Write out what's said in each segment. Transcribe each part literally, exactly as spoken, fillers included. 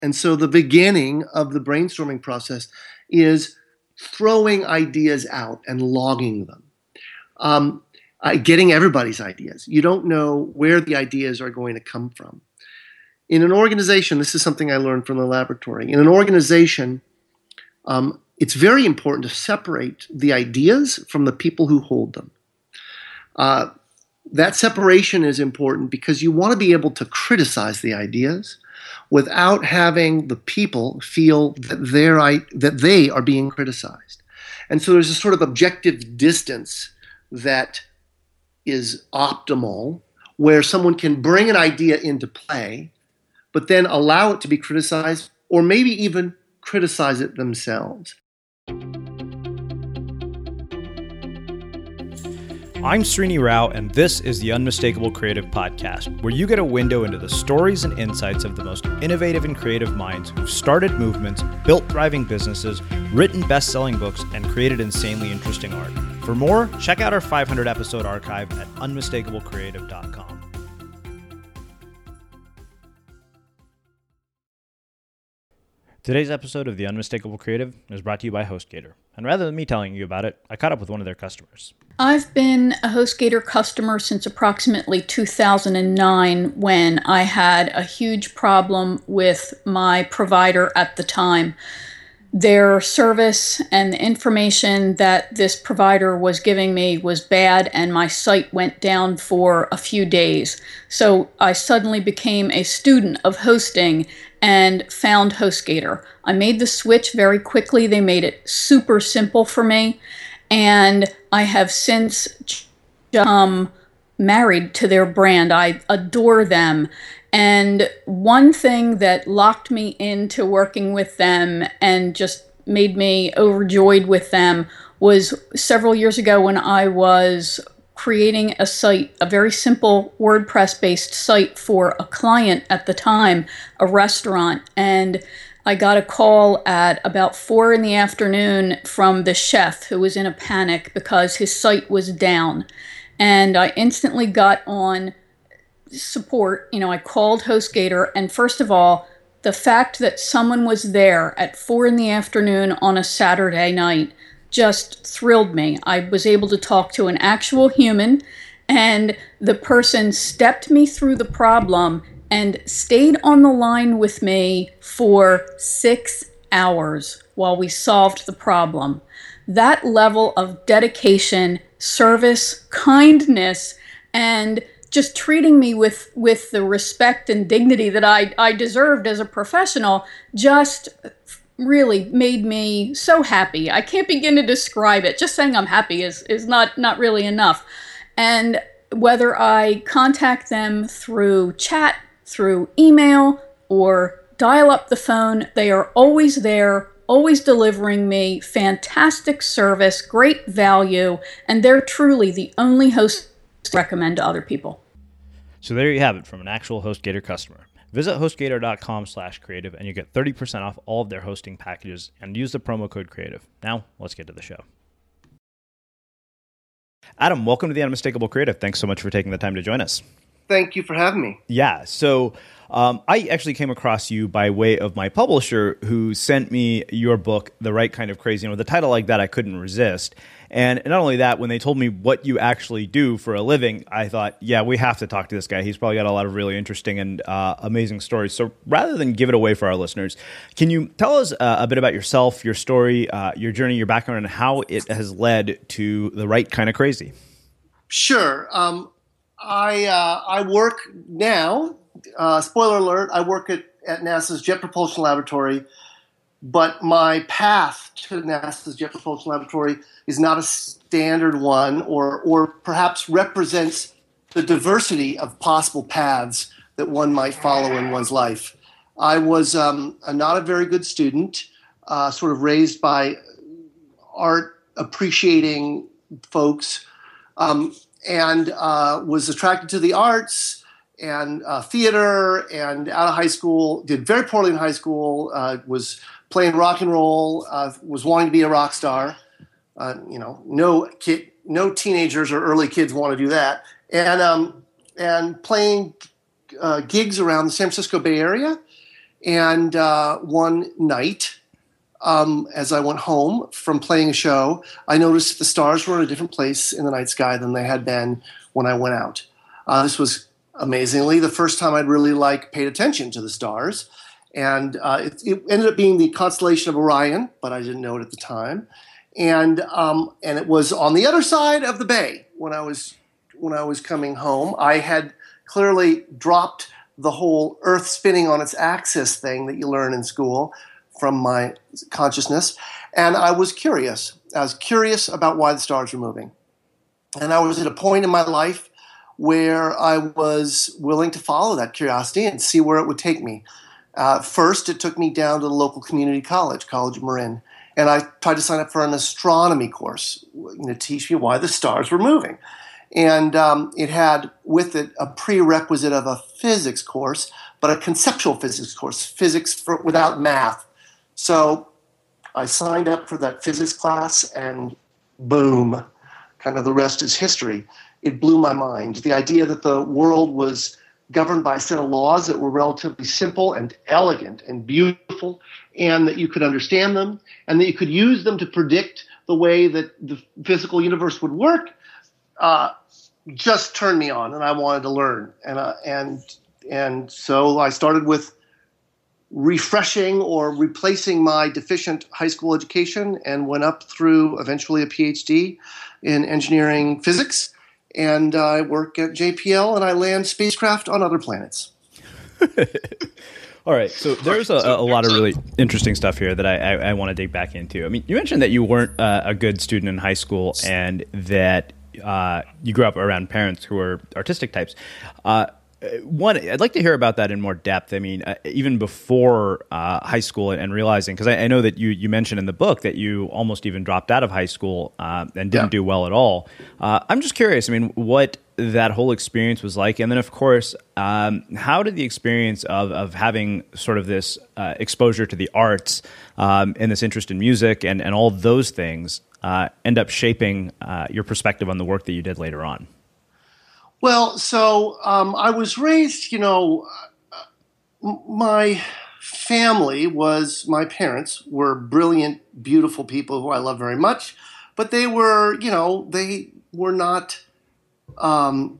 And so the beginning of the brainstorming process is throwing ideas out and logging them, um, uh, getting everybody's ideas. You don't know where the ideas are going to come from. In an organization, this is something I learned from the laboratory. In an organization, um, it's very important to separate the ideas from the people who hold them. Uh, that separation is important because you want to be able to criticize the ideas without having the people feel that they're, that they are being criticized. And so there's a sort of objective distance that is optimal, where someone can bring an idea into play, but then allow it to be criticized, or maybe even criticize it themselves. I'm Srini Rao, and this is the Unmistakable Creative Podcast, where you get a window into the stories and insights of the most innovative and creative minds who've started movements, built thriving businesses, written best-selling books, and created insanely interesting art. For more, check out our five hundred episode archive at unmistakable creative dot com. Today's episode of The Unmistakable Creative is brought to you by HostGator. And rather than me telling you about it, I caught up with one of their customers. I've been a HostGator customer since approximately two thousand nine, when I had a huge problem with my provider at the time. Their service and the information that this provider was giving me was bad, and my site went down for a few days. So I suddenly became a student of hosting and found HostGator. I made the switch very quickly. They made it super simple for me, and I have since become married to their brand. I adore them. And one thing that locked me into working with them and just made me overjoyed with them was several years ago when I was creating a site, a very simple WordPress-based site for a client at the time, a restaurant. And I got a call at about four in the afternoon from the chef, who was in a panic because his site was down. And I instantly got on support. You know, I called HostGator, and first of all, the fact that someone was there at four in the afternoon on a Saturday night just thrilled me. I was able to talk to an actual human, and the person stepped me through the problem and stayed on the line with me for six hours while we solved the problem. That level of dedication, service, kindness, and just treating me with, with the respect and dignity that I, I deserved as a professional just really made me so happy. I can't begin to describe it. Just saying I'm happy is, is not, not really enough. And whether I contact them through chat, through email, or dial up the phone, they are always there, always delivering me fantastic service, great value, and they're truly the only host to recommend to other people. So there you have it from an actual HostGator customer. Visit HostGator dot com slash creative and you get thirty percent off all of their hosting packages, and use the promo code creative. Now, let's get to the show. Adam, welcome to the Unmistakable Creative. Thanks so much for taking the time to join us. Thank you for having me. Yeah, so um, I actually came across you by way of my publisher, who sent me your book, The Right Kind of Crazy. And with a title like that, I couldn't resist. And not only that, when they told me what you actually do for a living, I thought, yeah, we have to talk to this guy. He's probably got a lot of really interesting and uh, amazing stories. So rather than give it away for our listeners, can you tell us uh, a bit about yourself, your story, uh, your journey, your background, and how it has led to The Right Kind of Crazy? Sure. Um, I uh, I work now, uh, spoiler alert, I work at, at NASA's Jet Propulsion Laboratory, but my path to NASA's Jet Propulsion Laboratory is not a standard one, or or perhaps represents the diversity of possible paths that one might follow in one's life. I was um, a, not a very good student, uh, sort of raised by art appreciating folks, um, and uh, was attracted to the arts and uh, theater, and out of high school, did very poorly in high school, uh, was playing rock and roll, uh, was wanting to be a rock star. Uh, you know, no kid, no teenagers or early kids want to do that. And um, and playing uh, gigs around the San Francisco Bay Area, And uh, one night, um, as I went home from playing a show, I noticed the stars were in a different place in the night sky than they had been when I went out. Uh, this was amazingly the first time I'd really like paid attention to the stars. And uh, it, it ended up being the constellation of Orion, but I didn't know it at the time. And um, and it was on the other side of the bay when I was when I was coming home. I had clearly dropped the whole Earth spinning on its axis thing that you learn in school from my consciousness, and I was curious. I was curious about why the stars were moving, and I was at a point in my life where I was willing to follow that curiosity and see where it would take me. Uh, first, it took me down to the local community college, College of Marin, and I tried to sign up for an astronomy course, you know, to teach me why the stars were moving. And um, it had with it a prerequisite of a physics course, but a conceptual physics course, physics for, without math. So I signed up for that physics class, and boom, kind of the rest is history. It blew my mind. The idea that the world was governed by a set of laws that were relatively simple and elegant and beautiful, and that you could understand them, and that you could use them to predict the way that the physical universe would work, uh, just turned me on, and I wanted to learn. And uh, and and so I started with refreshing or replacing my deficient high school education, and went up through eventually a P H D in engineering physics. And uh, I work at J P L, and I land spacecraft on other planets. All right, so there's a, a lot of really interesting stuff here that I, I, I want to dig back into. I mean, you mentioned that you weren't uh, a good student in high school, and that uh, you grew up around parents who were artistic types. Uh, one, I'd like to hear about that in more depth. I mean, uh, even before uh, high school, and, and realizing, because I, I know that you you mentioned in the book that you almost even dropped out of high school uh, and didn't yeah. do well at all. Uh, I'm just curious. I mean, what that whole experience was like, and then of course, um, how did the experience of of having sort of this uh, exposure to the arts um, and this interest in music and and all those things uh, end up shaping uh, your perspective on the work that you did later on? Well, so um, I was raised, you know, uh, my family was, my parents were brilliant, beautiful people who I love very much, but they were, you know, they were not, um,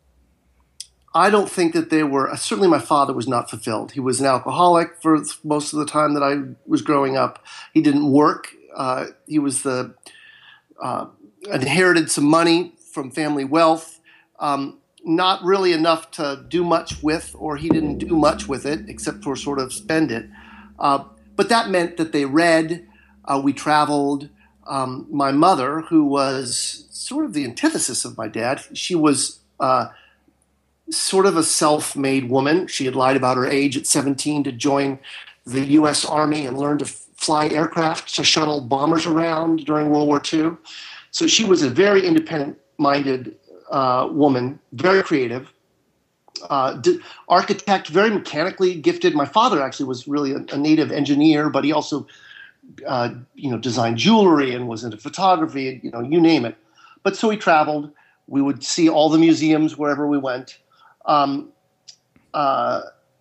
I don't think that they were, certainly my father was not fulfilled. He was an alcoholic for most of the time that I was growing up. He didn't work. Uh, he was the, uh, inherited some money from family wealth. Um, not really enough to do much with, or he didn't do much with it except for sort of spend it. Uh, but that meant that they read, uh, we traveled. Um, my mother, who was sort of the antithesis of my dad, she was uh, sort of a self-made woman. She had lied about her age at seventeen to join the U S Army and learn to fly aircraft to shuttle bombers around during World War Two. So she was a very independent-minded Uh, woman, very creative, uh, d- architect, very mechanically gifted. My father actually was really a, a native engineer, but he also, uh, you know, designed jewelry and was into photography, you know, you name it. But so we traveled. We would see all the museums wherever we went. Um, uh,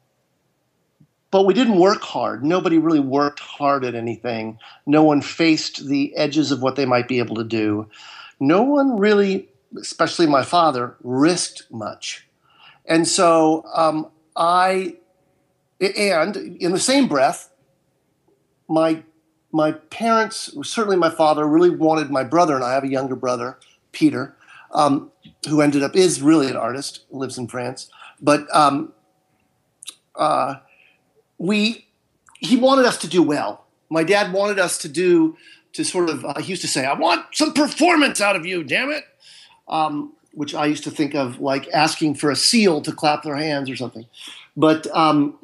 but we didn't work hard. Nobody really worked hard at anything. No one faced the edges of what they might be able to do. No one really, especially my father, risked much. And so um, I, and in the same breath, my my parents, certainly my father, really wanted my brother, and I have a younger brother, Peter, um, who ended up, is really an artist, lives in France. But um, uh, we, he wanted us to do well. My dad wanted us to do, to sort of, uh, he used to say, I want some performance out of you, damn it. Um, which I used to think of like asking for a seal to clap their hands or something. But um,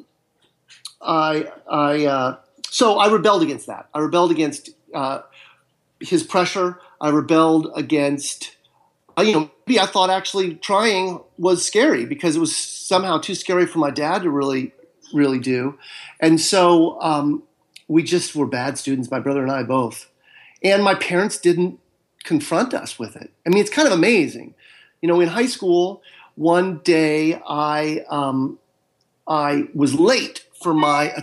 I, I, uh, so I rebelled against that. I rebelled against uh, his pressure. I rebelled against, uh, you know, maybe I thought actually trying was scary because it was somehow too scary for my dad to really, really do. And so um, we just were bad students, my brother and I both. And my parents didn't confront us with it. I mean, it's kind of amazing. You know, in high school, one day I um, I was late for my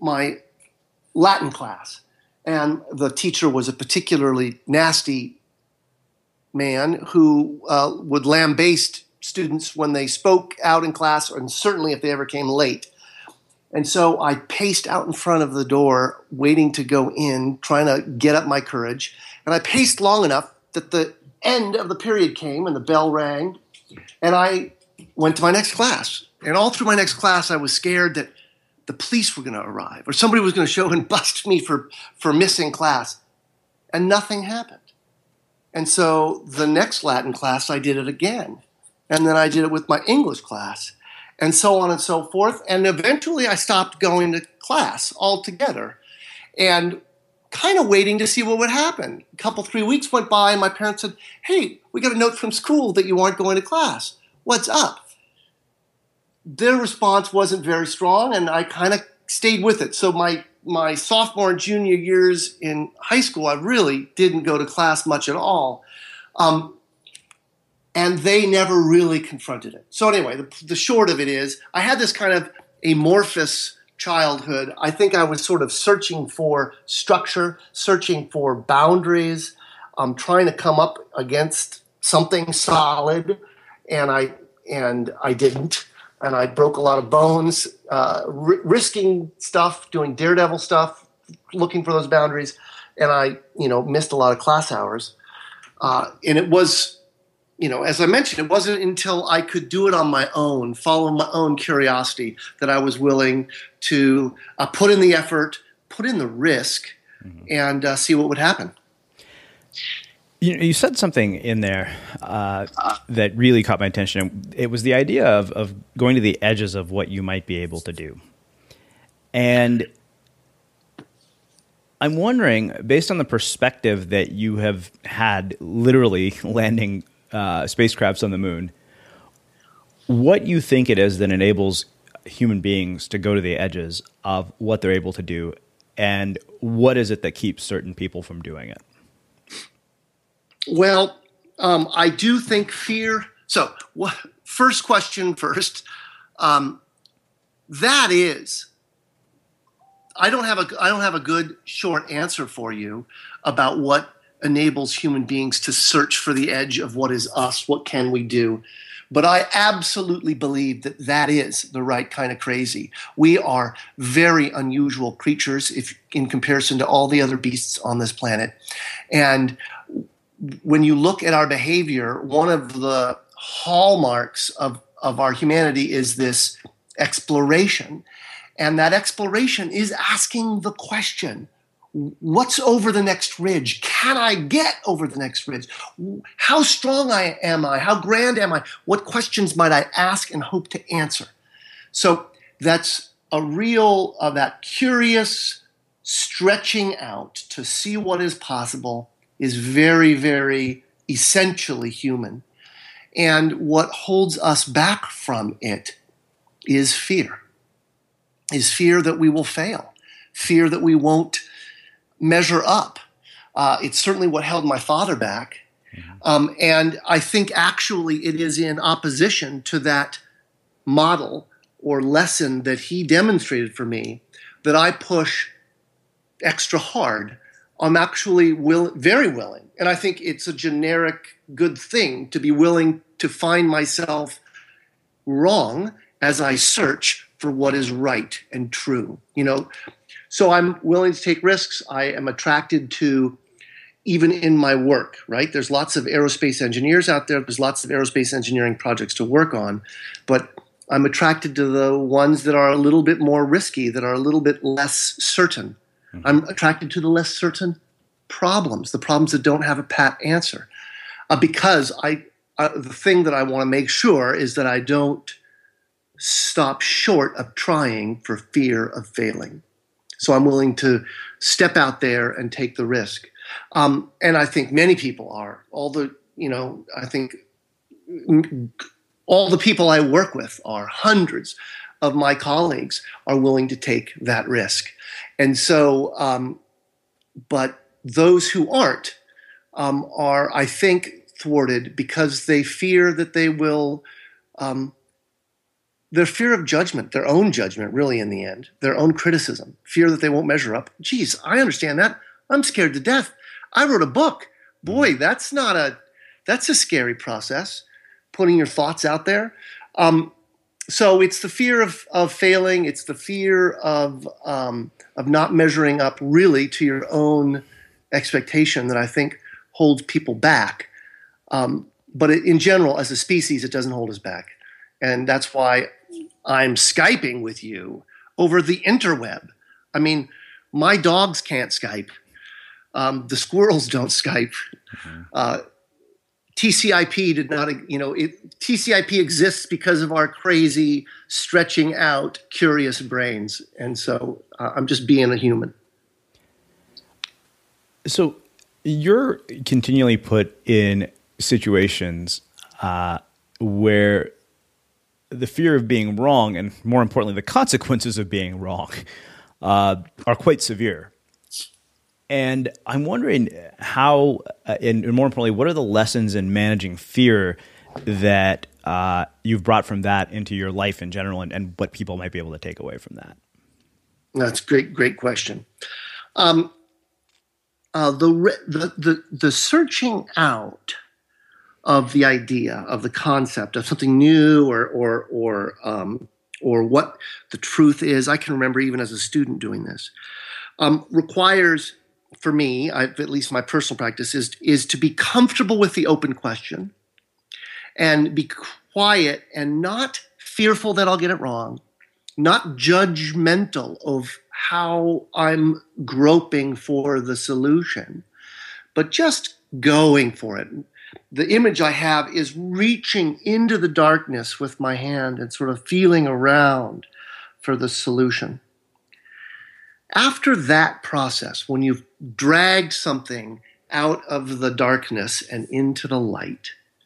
my Latin class, and the teacher was a particularly nasty man who uh, would lambaste students when they spoke out in class, and certainly if they ever came late. And so I paced out in front of the door, waiting to go in, trying to get up my courage. And I paced long enough that the end of the period came and the bell rang, and I went to my next class. And all through my next class, I was scared that the police were going to arrive or somebody was going to show and bust me for, for missing class. And nothing happened. And so the next Latin class, I did it again. And then I did it with my English class, and so on and so forth. And eventually I stopped going to class altogether and kind of waiting to see what would happen. A couple, three weeks went by, and my parents said, "Hey, we got a note from school that you aren't going to class. What's up?" Their response wasn't very strong, and I kind of stayed with it. So my, my sophomore and junior years in high school, I really didn't go to class much at all. Um, And they never really confronted it. So anyway, the, the short of it is, I had this kind of amorphous childhood. I think I was sort of searching for structure, searching for boundaries, um, trying to come up against something solid, and I and I didn't. And I broke a lot of bones, uh, r- risking stuff, doing daredevil stuff, looking for those boundaries, and I, you know, missed a lot of class hours. Uh, and it was. You know, as I mentioned, it wasn't until I could do it on my own, follow my own curiosity, that I was willing to uh, put in the effort, put in the risk, mm-hmm. and uh, see what would happen. You, you said something in there uh, that really caught my attention. It was the idea of, of going to the edges of what you might be able to do. And I'm wondering, based on the perspective that you have had literally landing Uh, spacecrafts on the moon, what you think it is that enables human beings to go to the edges of what they're able to do, and what is it that keeps certain people from doing it? Well, um, I do think fear. So, what, first question first. Um, that is, I don't have a I don't have a good short answer for you about what enables human beings to search for the edge of what is us, what can we do. But I absolutely believe that that is the right kind of crazy. We are very unusual creatures if in comparison to all the other beasts on this planet. And when you look at our behavior, one of the hallmarks of, of our humanity is this exploration. And that exploration is asking the question, what's over the next ridge? Can I get over the next ridge? How strong I, am I? How grand am I? What questions might I ask and hope to answer? So that's a real, uh, that curious stretching out to see what is possible is very, very essentially human. And what holds us back from it is fear, is fear that we will fail, fear that we won't measure up. Uh, it's certainly what held my father back. Mm-hmm. Um, and I think actually it is in opposition to that model or lesson that he demonstrated for me that I push extra hard. I'm actually will, very willing. And I think it's a generic good thing to be willing to find myself wrong as I search for what is right and true. You know, so I'm willing to take risks. I am attracted to, even in my work, right? There's lots of aerospace engineers out there. There's lots of aerospace engineering projects to work on. But I'm attracted to the ones that are a little bit more risky, that are a little bit less certain. Mm-hmm. I'm attracted to the less certain problems, the problems that don't have a pat answer. Uh, because I, uh, the thing that I want to make sure is that I don't stop short of trying for fear of failing. So I'm willing to step out there and take the risk. Um, and I think many people are. All the, you know, I think all the people I work with are. Hundreds of my colleagues are willing to take that risk. And so, um, but those who aren't um, are, I think, thwarted because they fear that they will um, their fear of judgment, their own judgment, really, in the end, their own criticism, fear that they won't measure up. Geez, I understand that. I'm scared to death. I wrote a book. Boy, that's not a, that's a scary process, putting your thoughts out there. Um, so it's the fear of, of failing. It's the fear of, um, of not measuring up really to your own expectation that I think holds people back. Um, but it, in general, as a species, it doesn't hold us back. And that's why I'm Skyping with you over the interweb. I mean, my dogs can't Skype. Um, the squirrels don't Skype. Mm-hmm. Uh, T C I P did not, you know, it, T C I P exists because of our crazy, stretching out, curious brains. And so uh, I'm just being a human. So you're continually put in situations uh, where the fear of being wrong, and more importantly, the consequences of being wrong, uh, are quite severe. And I'm wondering how, uh, and more importantly, what are the lessons in managing fear that uh, you've brought from that into your life in general, and, and what people might be able to take away from that? That's a great, great question. Um, uh, the, the the the searching out of the idea, of the concept of something new, or or or um, or what the truth is. I can remember even as a student doing this. Um, requires, for me, I've, at least my personal practice, is is to be comfortable with the open question, and be quiet and not fearful that I'll get it wrong, not judgmental of how I'm groping for the solution, but just going for it. The image I have is reaching into the darkness with my hand and sort of feeling around for the solution. After that process, when you've dragged something out of the darkness and into the light,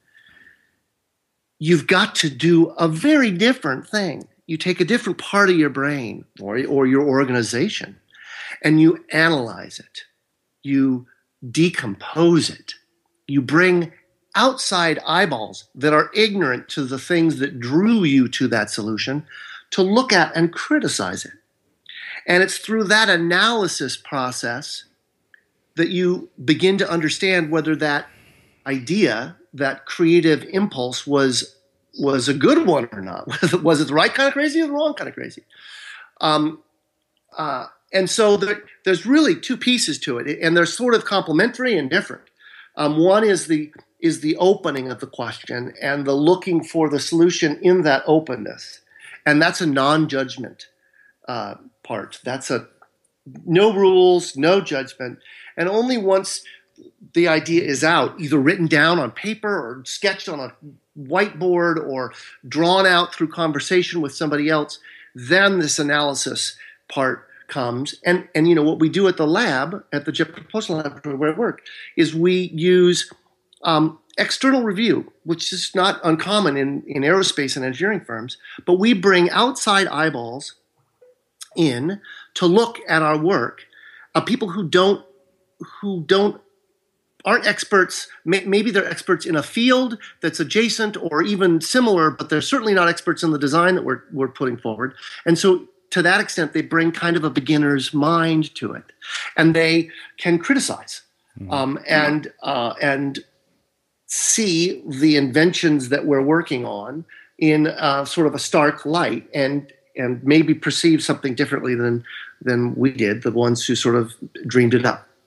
you've got to do a very different thing. You take a different part of your brain or, or your organization, and you analyze it. You decompose it. You bring outside eyeballs that are ignorant to the things that drew you to that solution to look at and criticize it. And it's through that analysis process that you begin to understand whether that idea, that creative impulse was was a good one or not. Was it the right kind of crazy or the wrong kind of crazy? Um, uh, and so there, there's really two pieces to it, and they're sort of complementary and different. Um, one is the is the opening of the question and the looking for the solution in that openness, and that's a non-judgment uh, part. That's a no rules, no judgment, and only once the idea is out, either written down on paper or sketched on a whiteboard or drawn out through conversation with somebody else, then this analysis part comes. And, and you know, what we do at the lab, at the Jet Propulsion Laboratory where I work, is we use um, external review, which is not uncommon in, in aerospace and engineering firms, but we bring outside eyeballs in to look at our work, uh, people who don't who don't aren't experts. Maybe they're experts in a field that's adjacent or even similar, but they're certainly not experts in the design that we're we're putting forward. And so to that extent, they bring kind of a beginner's mind to it, and they can criticize mm-hmm. um, and uh, and see the inventions that we're working on in uh, sort of a stark light, and and maybe perceive something differently than than we did, the ones who sort of dreamed it up.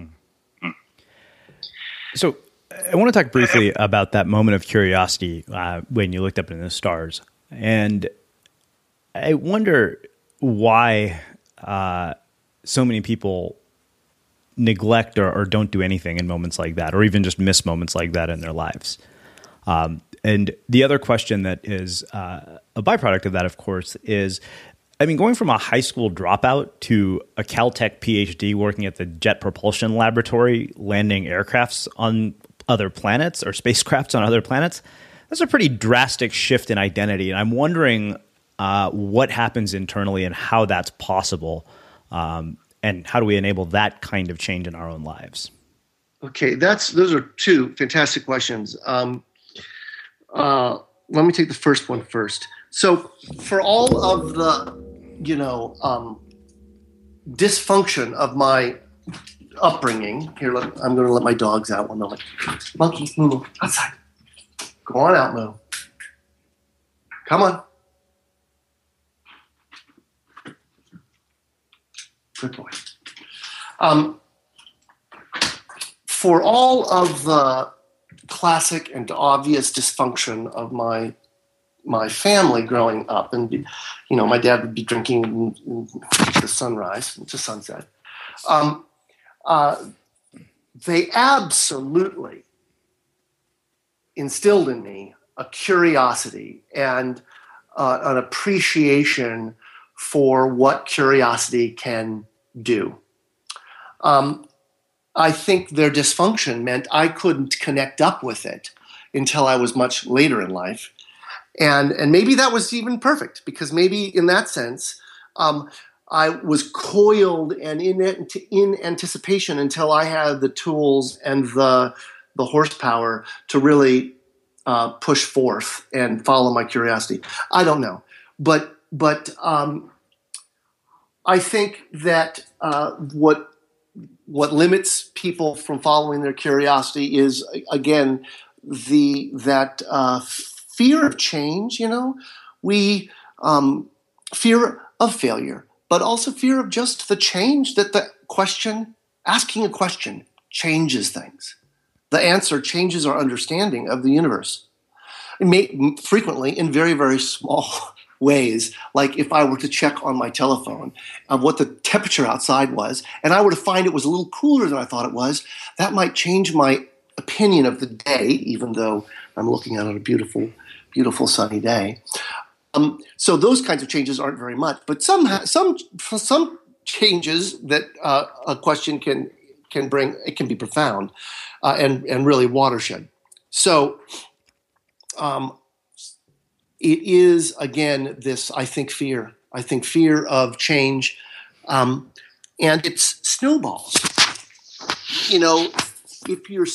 So I want to talk briefly about that moment of curiosity uh, when you looked up into the stars. And I wonder why uh, so many people neglect or, or don't do anything in moments like that, or even just miss moments like that in their lives. Um, and the other question that is uh, a byproduct of that, of course, is, I mean, going from a high school dropout to a Caltech PhD working at the Jet Propulsion Laboratory, landing aircrafts on other planets or spacecrafts on other planets, that's a pretty drastic shift in identity. And I'm wondering uh, what happens internally and how that's possible, um, and how do we enable that kind of change in our own lives? Okay, that's those are two fantastic questions. Um, uh, let me take the first one first. So for all of the, you know, um, dysfunction of my upbringing, here, let, I'm going to let my dogs out one moment. Monkey, move outside. Go on out, Moo. Come on. Good boy. Um, for all of the classic and obvious dysfunction of my my family growing up, and you know, my dad would be drinking in, in the sunrise to sunset. Um, uh, they absolutely instilled in me a curiosity and uh, an appreciation for what curiosity can do. Um, I think their dysfunction meant I couldn't connect up with it until I was much later in life. And and maybe that was even perfect, because maybe in that sense, um, I was coiled and in in anticipation until I had the tools and the the horsepower to really uh, push forth and follow my curiosity. I don't know, but but um, I think that uh, what what limits people from following their curiosity is, again, the that. Uh, Fear of change, you know, we um, fear of failure, but also fear of just the change that the question, asking a question, changes things. The answer changes our understanding of the universe. It may, frequently in very, very small ways, like if I were to check on my telephone of what the temperature outside was, and I were to find it was a little cooler than I thought it was, that might change my opinion of the day, even though I'm looking out on a beautiful beautiful sunny day. Um, so those kinds of changes aren't very much, but some some some changes that uh, a question can can bring, it can be profound uh, and and really watershed. So um, it is, again, this, I think, fear. I think fear of change, um, and it's snowballs. You know, if you're,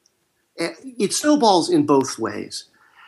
it snowballs in both ways.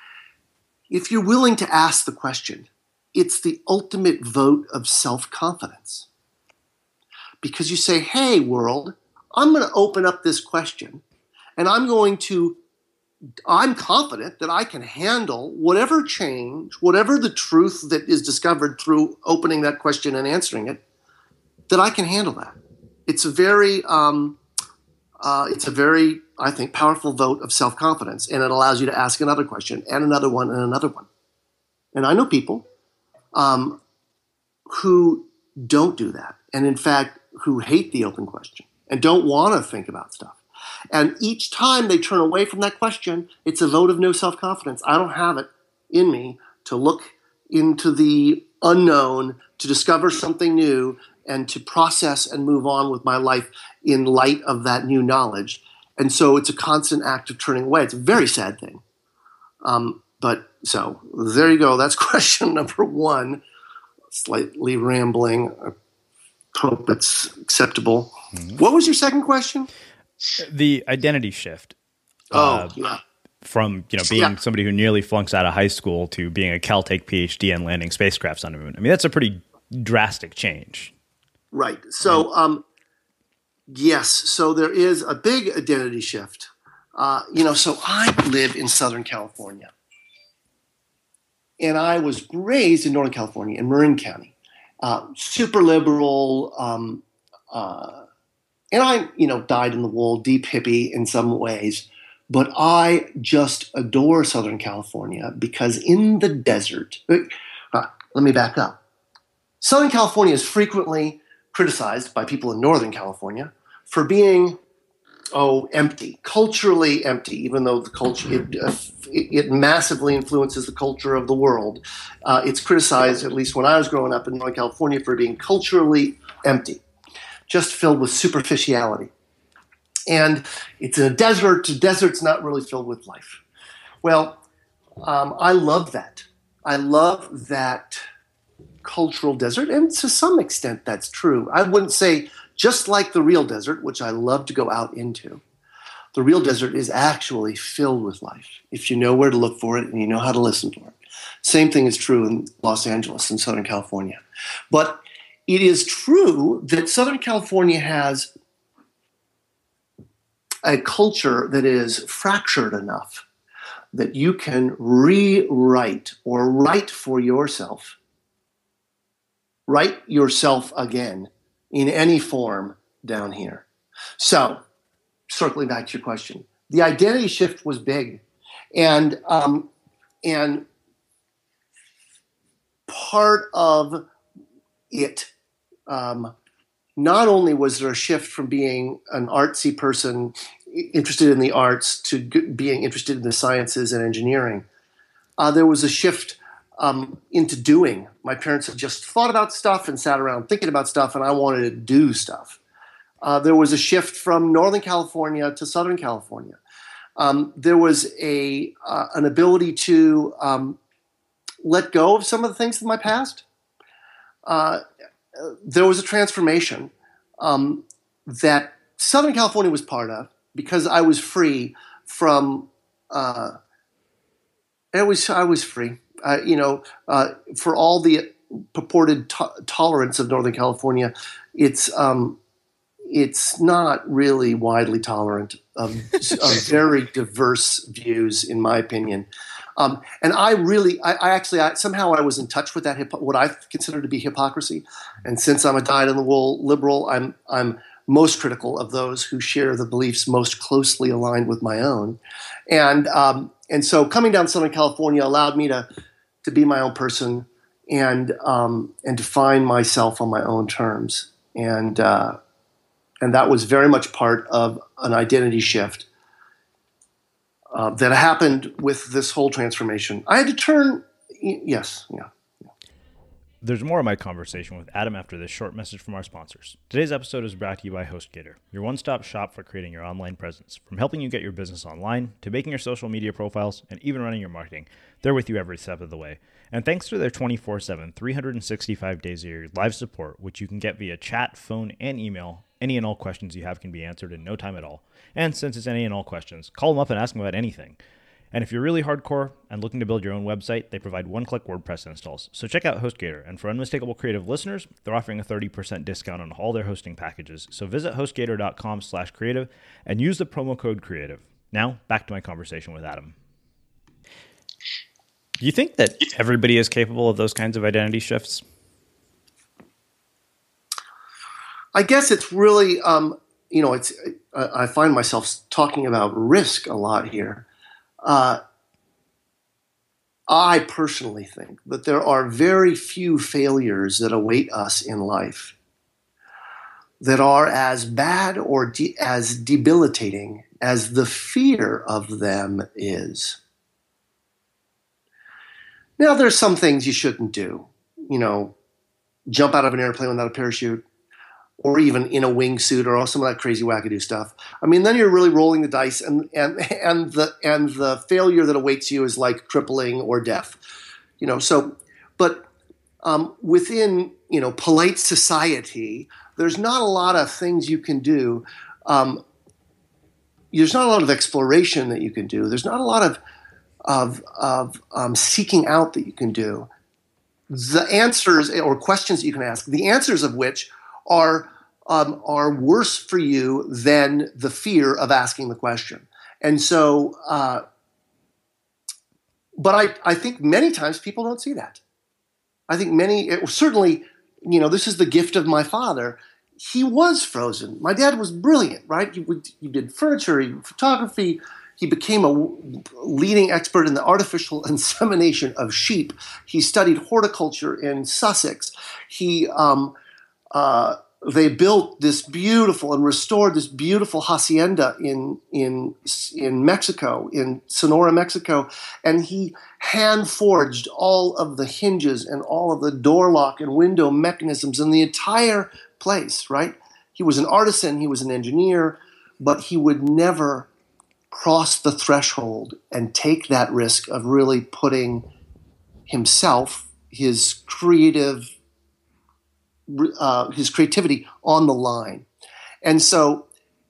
If you're willing to ask the question, it's the ultimate vote of self-confidence. Because you say, hey, world, I'm going to open up this question, and I'm going to, I'm confident that I can handle whatever change, whatever the truth that is discovered through opening that question and answering it, that I can handle that. It's a very, um, uh, it's a very, I think, powerful vote of self-confidence, and it allows you to ask another question and another one and another one. And I know people um, who don't do that, and in fact, who hate the open question and don't want to think about stuff. And each time they turn away from that question, it's a vote of no self-confidence. I don't have it in me to look into the unknown, to discover something new, and to process and move on with my life in light of that new knowledge. And so it's a constant act of turning away. It's a very sad thing. Um, but so there you go. That's question number one. Slightly rambling. I hope it's acceptable. Mm-hmm. What was your second question? The identity shift. Oh, uh, yeah. From, you know, being yeah. somebody who nearly flunks out of high school to being a Caltech PhD and landing spacecrafts on the moon. I mean, that's a pretty drastic change. Right. So, um, yes. So there is a big identity shift. Uh, you know, so I live in Southern California. And I was raised in Northern California, in Marin County. Uh, super liberal. Um, uh, and I, you know, dyed in the wool, deep hippie in some ways. But I just adore Southern California because in the desert, uh, let me back up. Southern California is frequently criticized by people in Northern California for being, oh, empty, culturally empty, even though the culture, it, uh, it, it massively influences the culture of the world. Uh, it's criticized, at least when I was growing up in Northern California, for being culturally empty, just filled with superficiality. And it's in a desert. The desert's not really filled with life. Well, um, I love that. I love that cultural desert, and to some extent that's true. I wouldn't say just like the real desert, which I love to go out into. The real desert is actually filled with life if you know where to look for it and you know how to listen for it. Same thing is true in Los Angeles and Southern California. But it is true that Southern California has a culture that is fractured enough that you can rewrite or write for yourself, write yourself again in any form down here. So, circling back to your question, the identity shift was big, and um, and part of it, um, not only was there a shift from being an artsy person interested in the arts to being interested in the sciences and engineering, uh, there was a shift um, into doing. My parents had just thought about stuff and sat around thinking about stuff, and I wanted to do stuff. Uh, there was a shift from Northern California to Southern California. Um, there was a uh, an ability to um, let go of some of the things in my past. Uh, there was a transformation um, that Southern California was part of because I was free from. Uh, I was I was free, uh, you know, uh, for all the purported to- tolerance of Northern California. It's um, it's not really widely tolerant of, of very diverse views, in my opinion. Um, and I really, I, I actually, I, somehow I was in touch with that, hip, what I consider to be hypocrisy. And since I'm a dyed-in-the-wool liberal, I'm I'm most critical of those who share the beliefs most closely aligned with my own. And um, and so coming down to Southern California allowed me to to be my own person and um, and define myself on my own terms. And uh, and that was very much part of an identity shift uh, that happened with this whole transformation. I had to turn, yes, yeah. There's more of my conversation with Adam after this short message from our sponsors. Today's episode is brought to you by HostGator, your one-stop shop for creating your online presence. From helping you get your business online, to making your social media profiles, and even running your marketing, they're with you every step of the way. And thanks to their twenty-four seven, three hundred sixty-five days a year live support, which you can get via chat, phone, and email, any and all questions you have can be answered in no time at all. And since it's any and all questions, call them up and ask them about anything. And if you're really hardcore and looking to build your own website, they provide one-click WordPress installs. So check out HostGator. And for Unmistakable Creative listeners, they're offering a thirty percent discount on all their hosting packages. So visit HostGator.com slash creative and use the promo code creative. Now, back to my conversation with Adam. Do you think that everybody is capable of those kinds of identity shifts? I guess it's really, um, you know, it's. I find myself talking about risk a lot here. Uh, I personally think that there are very few failures that await us in life that are as bad or de- as debilitating as the fear of them is. Now, there's some things you shouldn't do. You know, jump out of an airplane without a parachute, or even in a wingsuit, or some of that crazy wackadoo stuff. I mean, then you're really rolling the dice, and and and the and the failure that awaits you is like crippling or death. You know, so, but um, within you know polite society, there's not a lot of things you can do. Um, there's not a lot of exploration that you can do. There's not a lot of of of um, seeking out that you can do. The answers or questions that you can ask, the answers of which are um, are worse for you than the fear of asking the question. And so, uh, but I, I think many times people don't see that. I think many, it, certainly, you know, this is the gift of my father. He was frozen. My dad was brilliant, right? He, would, he did furniture, he did photography. He became a leading expert in the artificial insemination of sheep. He studied horticulture in Sussex. He, um, uh, they built this beautiful and restored this beautiful hacienda in in in Mexico, in Sonora, Mexico, and he hand forged all of the hinges and all of the door lock and window mechanisms in the entire place. Right? He was an artisan. He was an engineer, but he would never cross the threshold and take that risk of really putting himself, his creative, uh, his creativity on the line. And so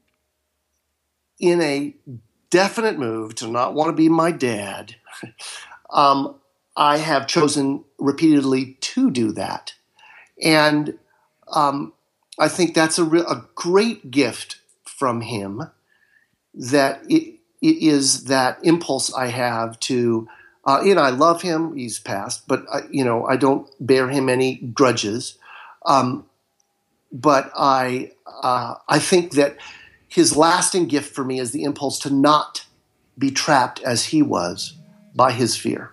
in a definite move to not want to be my dad, um, I have chosen repeatedly to do that. And um, I think that's a, re- a great gift from him, that it, it is that impulse I have to, uh, you know, I love him, he's passed, but, I, you know, I don't bear him any grudges. Um, but I, uh, I think that his lasting gift for me is the impulse to not be trapped as he was by his fear.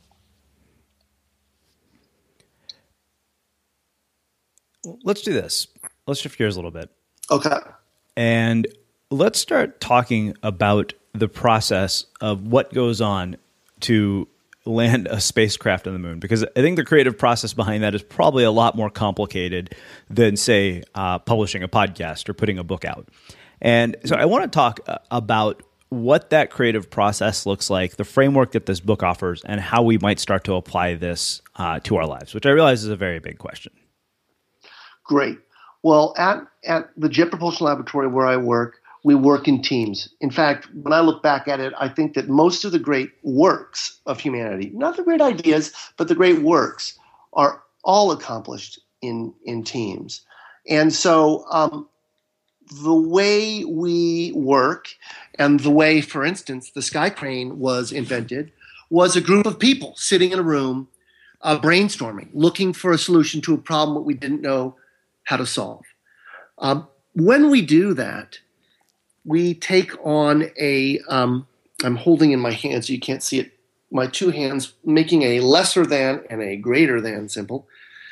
Let's do this. Let's shift gears a little bit. Okay. And let's start talking about the process of what goes on to land a spacecraft on the moon, because I think the creative process behind that is probably a lot more complicated than, say, uh, publishing a podcast or putting a book out. And so I want to talk uh, about what that creative process looks like, the framework that this book offers, and how we might start to apply this uh, to our lives, which I realize is a very big question. Great. Well, at, at the Jet Propulsion Laboratory where I work, we work in teams. In fact, when I look back at it, I think that most of the great works of humanity, not the great ideas, but the great works, are all accomplished in, in teams. And so um, the way we work, and the way, for instance, the Sky Crane was invented, was a group of people sitting in a room uh, brainstorming, looking for a solution to a problem that we didn't know how to solve. Um, when we do that, we take on a, um, I'm holding in my hand so you can't see it, my two hands making a lesser than and a greater than symbol.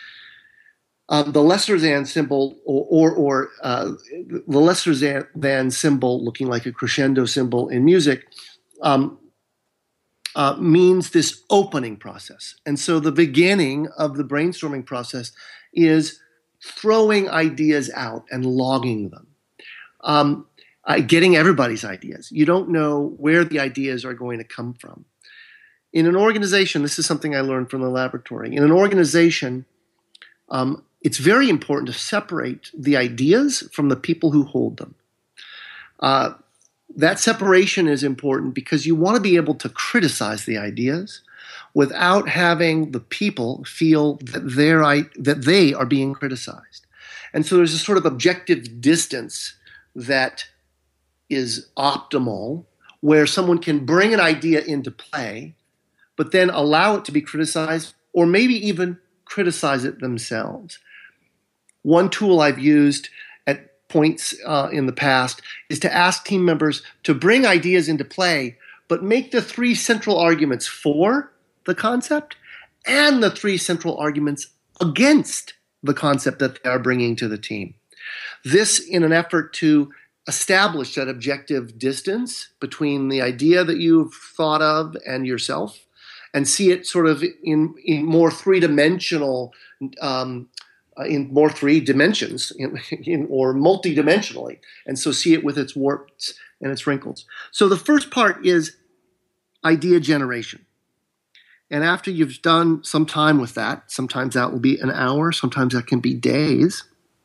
Um, the lesser than symbol, or, or, or uh, the lesser than, than symbol, looking like a crescendo symbol in music, um, uh, means this opening process. And so the beginning of the brainstorming process is throwing ideas out and logging them, um, uh, getting everybody's ideas. You don't know where the ideas are going to come from. In an organization, this is something I learned from the laboratory. In an organization, um, it's very important to separate the ideas from the people who hold them. Uh, that separation is important because you want to be able to criticize the ideas without having the people feel that they're, that they are being criticized. And so there's a sort of objective distance that is optimal, where someone can bring an idea into play, but then allow it to be criticized, or maybe even criticize it themselves. One tool I've used at points uh, in the past is to ask team members to bring ideas into play, but make the three central arguments for the concept and the three central arguments against the concept that they are bringing to the team. This in an effort to establish that objective distance between the idea that you've thought of and yourself, and see it sort of in, in more three-dimensional, um, uh, in more three dimensions, in, in, or multi-dimensionally, and so see it with its warps and its wrinkles. So the first part is idea generation. And after you've done some time with that, sometimes that will be an hour, sometimes that can be days.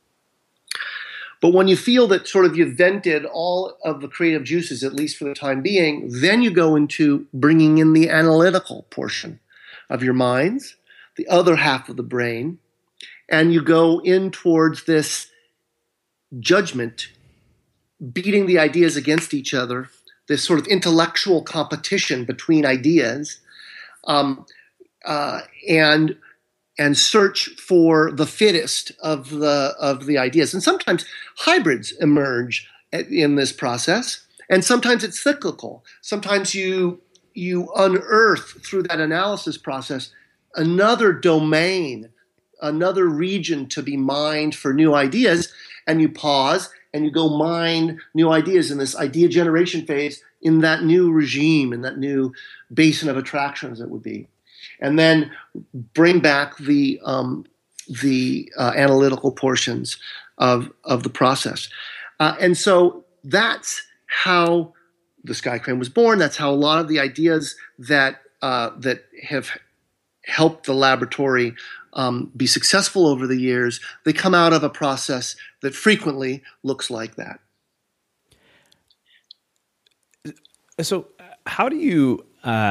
But when you feel that sort of you've vented all of the creative juices, at least for the time being, then you go into bringing in the analytical portion of your minds, the other half of the brain, and you go in towards this judgment, beating the ideas against each other, this sort of intellectual competition between ideas, um, uh, and and search for the fittest of the of the ideas. And sometimes hybrids emerge in this process, and sometimes it's cyclical. Sometimes you you unearth through that analysis process another domain, another region to be mined for new ideas, and you pause and you go mine new ideas in this idea generation phase in that new regime, in that new basin of attractions it would be. And then bring back the um, the uh, analytical portions of of the process. Uh, and so that's how the Sky Crane was born. That's how a lot of the ideas that uh, that have helped the laboratory um, be successful over the years, they come out of a process that frequently looks like that. So how do you uh,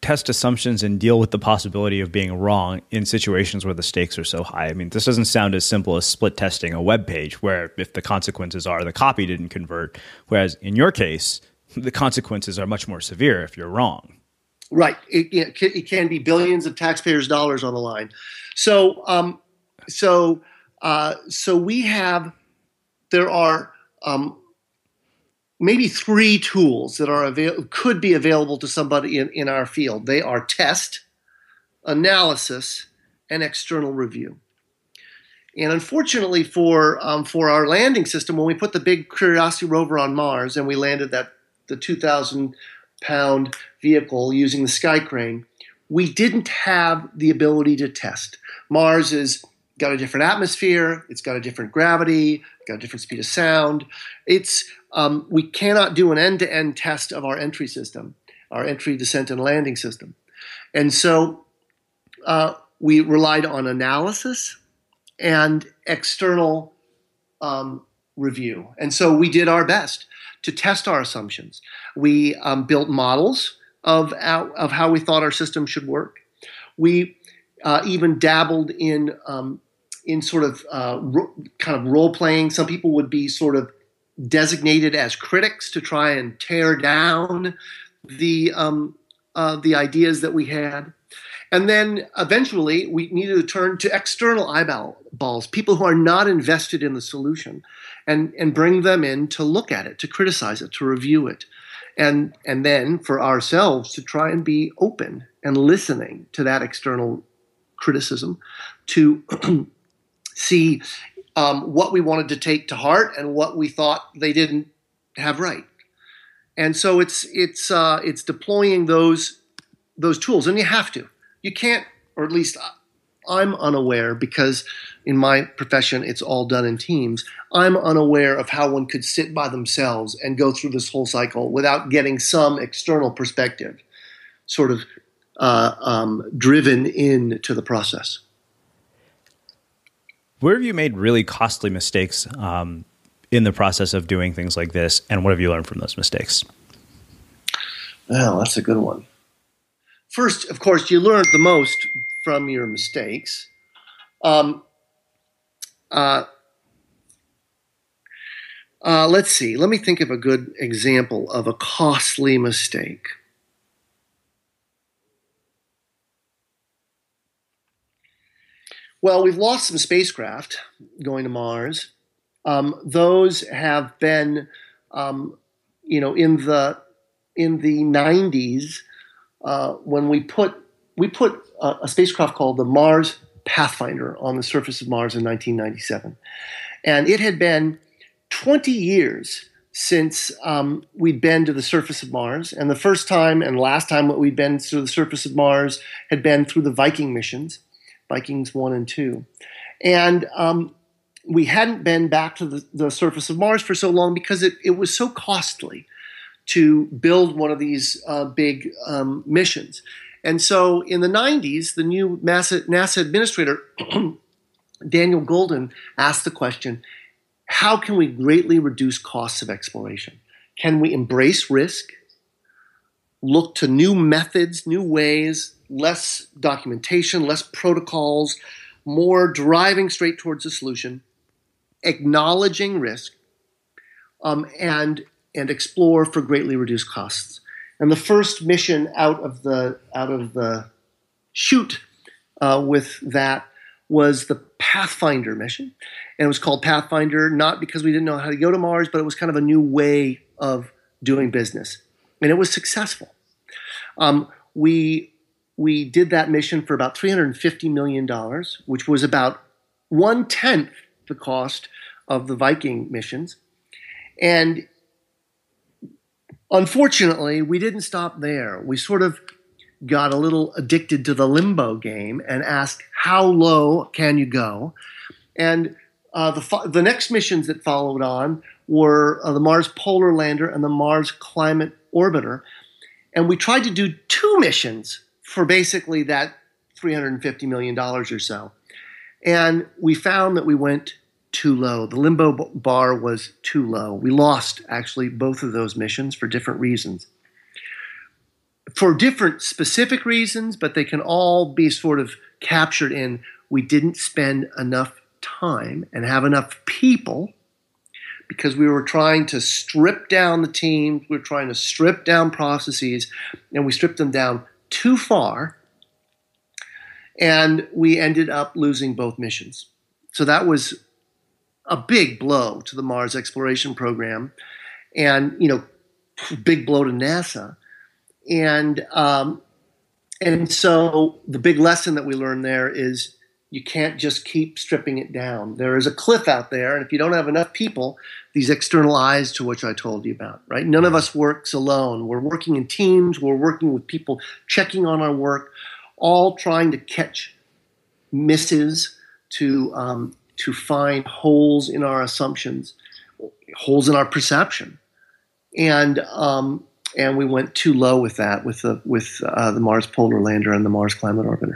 test assumptions and deal with the possibility of being wrong in situations where the stakes are so high? I mean, this doesn't sound as simple as split testing a web page where if the consequences are the copy didn't convert, whereas in your case, the consequences are much more severe if you're wrong. Right. It, it, it can be billions of taxpayers' dollars on the line. So, um, so, uh, so we have, there are um, maybe three tools that are avail- could be available to somebody in, in our field. They are test, analysis, and external review. And unfortunately for um, for our landing system, when we put the big Curiosity rover on Mars and we landed that the two thousand pound vehicle using the Sky Crane, we didn't have the ability to test. Mars has got a different atmosphere, it's got a different gravity, it's got a different speed of sound. It's um, we cannot do an end-to-end test of our entry system, our entry, descent, and landing system. And so uh, we relied on analysis and external um, review. And so we did our best to test our assumptions. We um, built models of, of how we thought our system should work. We uh, even dabbled in um, in sort of uh, ro- kind of role playing. Some people would be sort of designated as critics to try and tear down the um, uh, the ideas that we had. And then eventually we needed to turn to external eyeballs, people who are not invested in the solution, and, and bring them in to look at it, to criticize it, to review it. And, and then for ourselves to try and be open and listening to that external criticism, to see um, what we wanted to take to heart and what we thought they didn't have right. And so it's it's uh, it's deploying those those tools, and you have to. You can't, or at least I'm unaware, because in my profession it's all done in teams. I'm unaware of how one could sit by themselves and go through this whole cycle without getting some external perspective sort of uh, um, driven into the process. Where have you made really costly mistakes um, in the process of doing things like this, and what have you learned from those mistakes? Well, that's a good one. First, of course, you learn the most from your mistakes. Um, uh, uh, let's see. Let me think of a good example of a costly mistake. Well, we've lost some spacecraft going to Mars. Um, those have been, um, you know, in the in the nineties. Uh, when we put we put a, a spacecraft called the Mars Pathfinder on the surface of Mars in nineteen ninety-seven, and it had been twenty years since um, we'd been to the surface of Mars, and the first time and last time that we'd been to the surface of Mars had been through the Viking missions, Vikings one and two, and um, we hadn't been back to the, the surface of Mars for so long because it, it was so costly to build one of these uh, big um, missions. And so in the nineties, the new NASA, NASA administrator, Daniel Goldin, asked the question, how can we greatly reduce costs of exploration? Can we embrace risk, look to new methods, new ways, less documentation, less protocols, more driving straight towards a solution, acknowledging risk, um, and and explore for greatly reduced costs. And the first mission out of the out of the chute uh, with that was the Pathfinder mission. And it was called Pathfinder not because we didn't know how to go to Mars, but it was kind of a new way of doing business. And it was successful. Um, we we did that mission for about three hundred fifty million dollars, which was about one-tenth the cost of the Viking missions. And unfortunately, we didn't stop there. We sort of got a little addicted to the limbo game and asked, how low can you go? And uh, the fo- the next missions that followed on were uh, the Mars Polar Lander and the Mars Climate Orbiter. And we tried to do two missions for basically that three hundred fifty million dollars or so. And we found that we went too low. The limbo bar was too low. We lost, actually, both of those missions for different reasons. for different specific reasons, but they can all be sort of captured in we didn't spend enough time and have enough people because we were trying to strip down the team, we were trying to strip down processes, and we stripped them down too far, and we ended up losing both missions. So that was a big blow to the Mars exploration program, and, you know, big blow to NASA. And um, and so the big lesson that we learned there is you can't just keep stripping it down. There is a cliff out there, and if you don't have enough people, these external eyes to which I told you about, right? None of us works alone. We're working in teams. We're working with people checking on our work, all trying to catch misses, to um, to find holes in our assumptions, holes in our perception, and um, and we went too low with that with the with uh, the Mars Polar Lander and the Mars Climate Orbiter.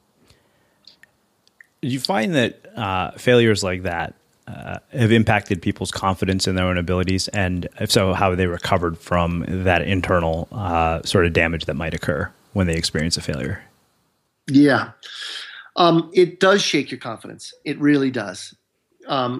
Do you find that uh, failures like that uh, have impacted people's confidence in their own abilities? And if so, how have they recovered from that internal uh, sort of damage that might occur when they experience a failure? Yeah. Um, it does shake your confidence. It really does. Um,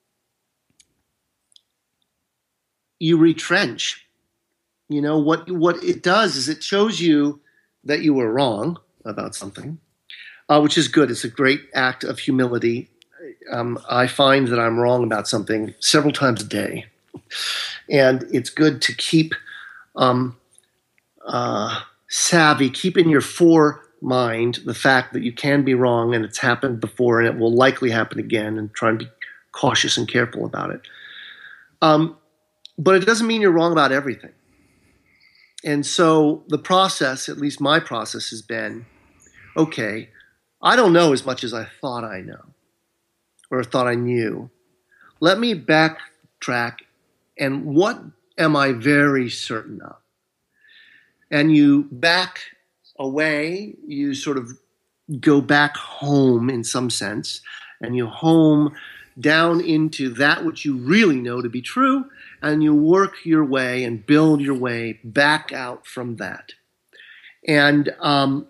you retrench. You know, what, what it does is it shows you that you were wrong about something. Uh, which is good. It's a great act of humility. Um, I find that I'm wrong about something several times a day. And it's good to keep um, uh, savvy, keep in your foremind the fact that you can be wrong and it's happened before and it will likely happen again, and try and be cautious and careful about it. Um, but it doesn't mean you're wrong about everything. And so the process, at least my process, has been, okay, I don't know as much as I thought I know or thought I knew. Let me backtrack, and what am I very certain of? And you back away, you sort of go back home in some sense, and you home down into that which you really know to be true, and you work your way and build your way back out from that. And um,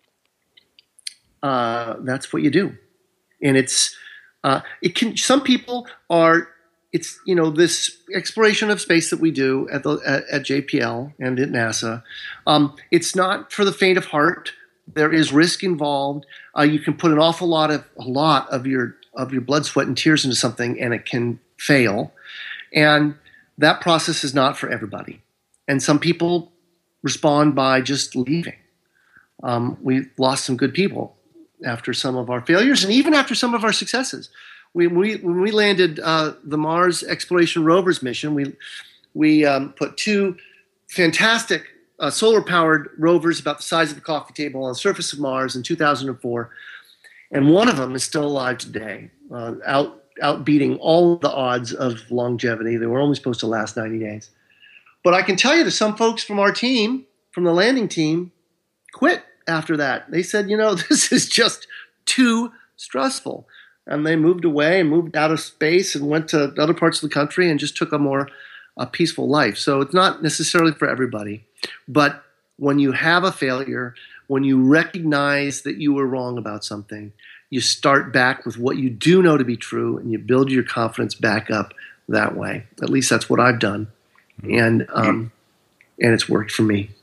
Uh, that's what you do. And it's, uh, it can, some people are, it's, you know, this exploration of space that we do at the, at, at J P L and at NASA. Um, it's not for the faint of heart. There is risk involved. Uh, you can put an awful lot of, a lot of your, of your blood, sweat, and tears into something, and it can fail. And that process is not for everybody. And some people respond by just leaving. Um, we lost some good people after some of our failures, and even after some of our successes. We, we, when we landed uh, the Mars Exploration Rovers mission, we we um, put two fantastic uh, solar-powered rovers about the size of a coffee table on the surface of Mars in two thousand four, and one of them is still alive today, uh, out outbeating all the odds of longevity. They were only supposed to last ninety days. But I can tell you that some folks from our team, from the landing team, quit after that. They said, you know, this is just too stressful. And they moved away and moved out of space and went to other parts of the country and just took a more uh, peaceful life. So it's not necessarily for everybody. But when you have a failure, when you recognize that you were wrong about something, you start back with what you do know to be true, and you build your confidence back up that way. At least that's what I've done. And um, and it's worked for me.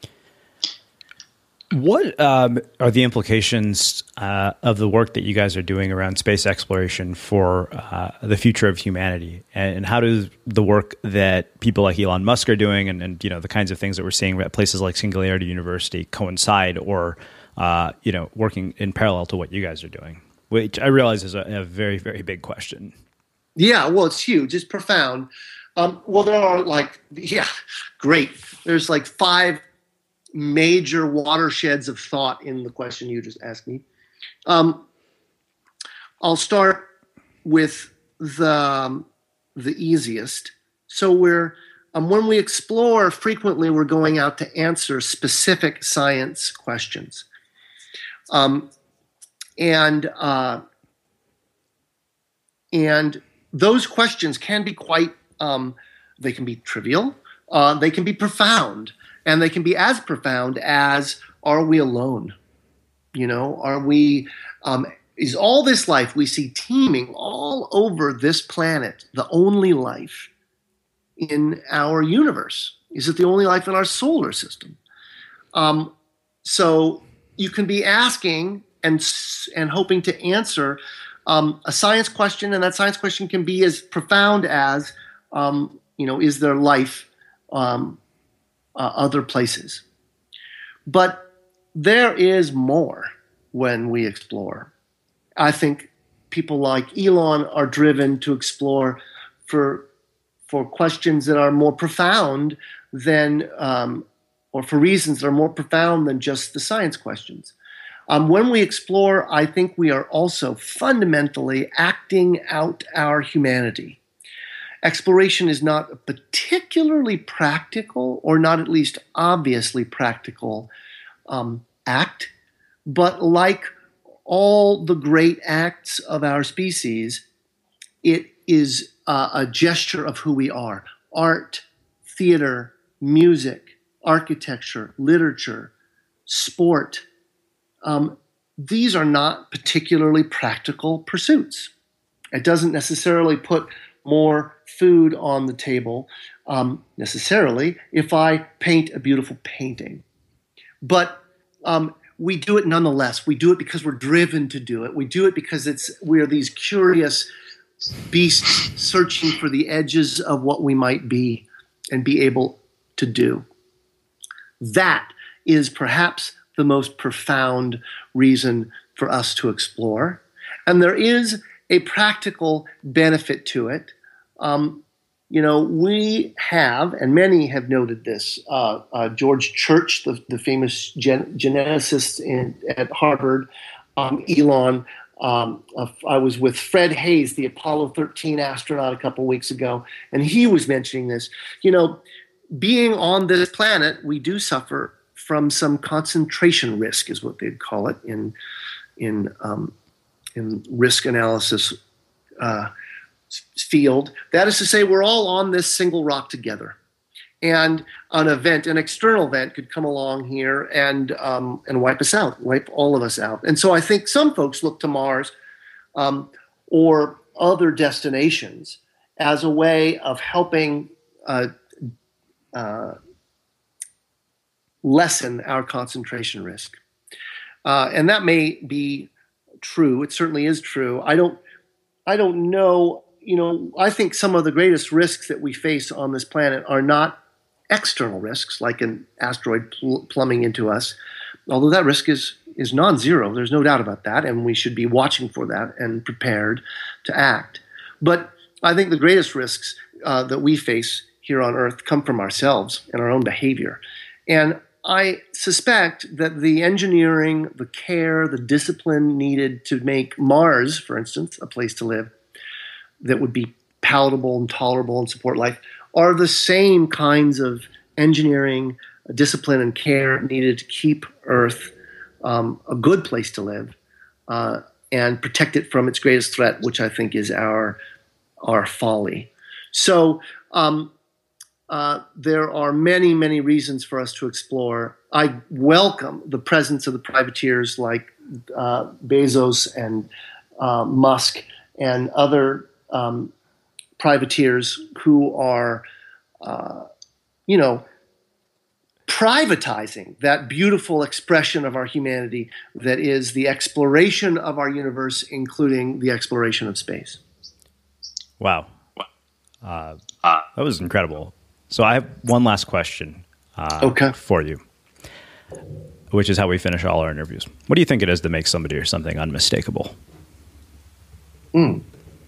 What um, are the implications uh, of the work that you guys are doing around space exploration for uh, the future of humanity? And, and how does the work that people like Elon Musk are doing, and, and you know the kinds of things that we're seeing at places like Singularity University, coincide, or uh, you know working in parallel to what you guys are doing? Which I realize is a, a very, very big question. Yeah, well, it's huge. It's profound. Um, well, there are like, yeah, great. There's like five major watersheds of thought in the question you just asked me. Um, I'll start with the um, the easiest. So we're um, when we explore, frequently we're going out to answer specific science questions, um, and uh, and those questions can be quite um, they can be trivial. Uh, they can be profound, and they can be as profound as, are we alone? You know, are we, um, is all this life we see teeming all over this planet the only life in our universe? Is it the only life in our solar system? Um, so you can be asking and and hoping to answer um, a science question, and that science question can be as profound as, um, you know, is there life um, uh, other places? But there is more when we explore. I think people like Elon are driven to explore for for questions that are more profound than, um, or for reasons that are more profound than just the science questions. Um, when we explore, I think we are also fundamentally acting out our humanity. Exploration is not a particularly practical, or not at least obviously practical, um, act, but like all the great acts of our species, it is uh, a gesture of who we are. Art, theater, music, architecture, literature, sport. Um, these are not particularly practical pursuits. It doesn't necessarily put more food on the table, um, necessarily, if I paint a beautiful painting. But um, we do it nonetheless. We do it because we're driven to do it. We do it because it's we're these curious beasts searching for the edges of what we might be and be able to do. That is perhaps the most profound reason for us to explore. And there is a practical benefit to it. Um, you know, we have, and many have noted this, uh, uh, George Church, the, the famous gen- geneticist in, at Harvard, um, Elon. Um, uh, I was with Fred Hayes, the Apollo thirteen astronaut, a couple weeks ago, and he was mentioning this. You know, being on this planet, we do suffer from some concentration risk, is what they'd call it in in um, in risk analysis uh, field. That is to say, we're all on this single rock together, and an event, an external event, could come along here and um, and wipe us out, wipe all of us out. And so I think some folks look to Mars um, or other destinations as a way of helping Uh, uh, lessen our concentration risk. Uh, and that may be true. It certainly is true. I don't, I don't know, you know, I think some of the greatest risks that we face on this planet are not external risks, like an asteroid pl- plumbing into us, although that risk is, is non-zero. There's no doubt about that, and we should be watching for that and prepared to act. But I think the greatest risks uh, that we face here on Earth come from ourselves and our own behavior. And I suspect that the engineering, the care, the discipline needed to make Mars, for instance, a place to live that would be palatable and tolerable and support life, are the same kinds of engineering, discipline, and care needed to keep Earth um, a good place to live uh, and protect it from its greatest threat, which I think is our, our folly. So, um, Uh, there are many, many reasons for us to explore. I welcome the presence of the privateers like uh, Bezos and uh, Musk and other um, privateers who are, uh, you know, privatizing that beautiful expression of our humanity that is the exploration of our universe, including the exploration of space. Wow. Uh, that was incredible. So I have one last question uh, okay. for you, which is how we finish all our interviews. What do you think it is that makes somebody or something unmistakable? Mm.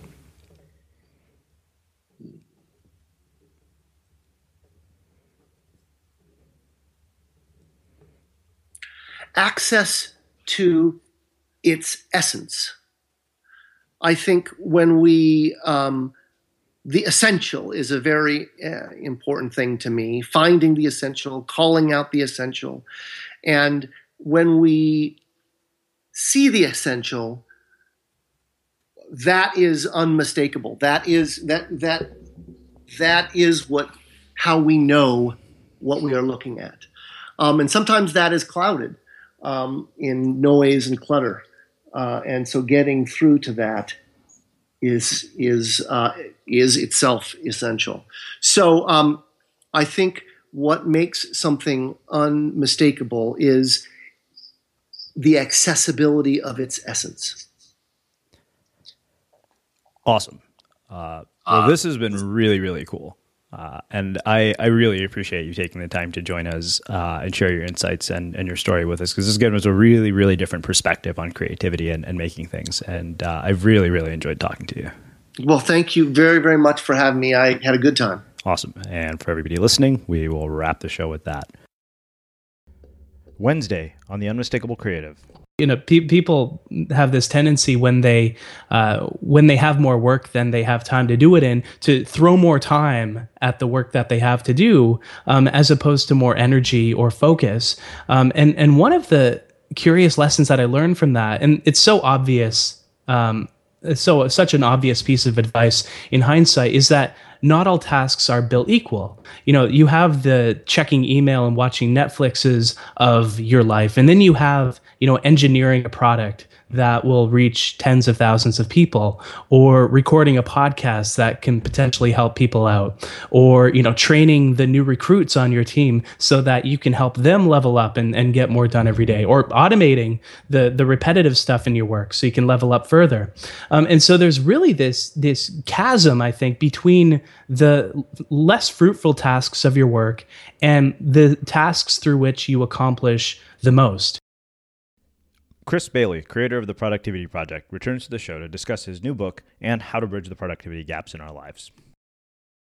Access to its essence. I think when we... Um, The essential is a very uh, important thing to me, finding the essential, calling out the essential. And when we see the essential, that is unmistakable. That is that that that is what how we know what we are looking at. Um, and sometimes that is clouded um, in noise and clutter. Uh, and so getting through to that is is uh, is itself essential. So um, I think what makes something unmistakable is the accessibility of its essence. Awesome. Uh, well, this has been really, really cool. Uh, and I, I really appreciate you taking the time to join us uh, and share your insights and, and your story with us, because this given us a really, really different perspective on creativity and, and making things. And uh, I've really, really enjoyed talking to you. Well, thank you very, very much for having me. I had a good time. Awesome. And for everybody listening, we will wrap the show with that. Wednesday on The Unmistakable Creative. You know, pe- people have this tendency when they uh, when they have more work than they have time to do it in, to throw more time at the work that they have to do, um, as opposed to more energy or focus. Um, and and one of the curious lessons that I learned from that, and it's so obvious, um, so such an obvious piece of advice in hindsight, is that not all tasks are built equal. You know, you have the checking email and watching Netflixes of your life, and then you have, you know, engineering a product that will reach tens of thousands of people, or recording a podcast that can potentially help people out, or, you know, training the new recruits on your team so that you can help them level up and, and get more done every day, or automating the, the repetitive stuff in your work so you can level up further. Um, and so there's really this, this chasm, I think, between the less fruitful tasks of your work and the tasks through which you accomplish the most. Chris Bailey, creator of the Productivity Project, returns to the show to discuss his new book and how to bridge the productivity gaps in our lives.